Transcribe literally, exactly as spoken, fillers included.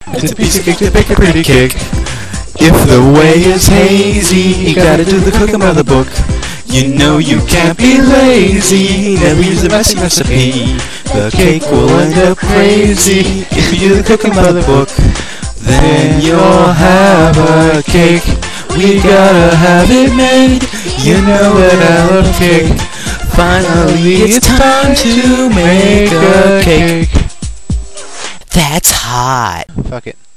It's a piece of cake to bake a pretty cake. If the way is hazy, you gotta do the cooking by the book. You know you can't be lazy, never use the messy recipe. The cake will end up crazy if you do the cooking by the book. Then you'll have a cake. We gotta have it made. You know that I love cake. Finally, it's time to make a cake. That's hot. Fuck it.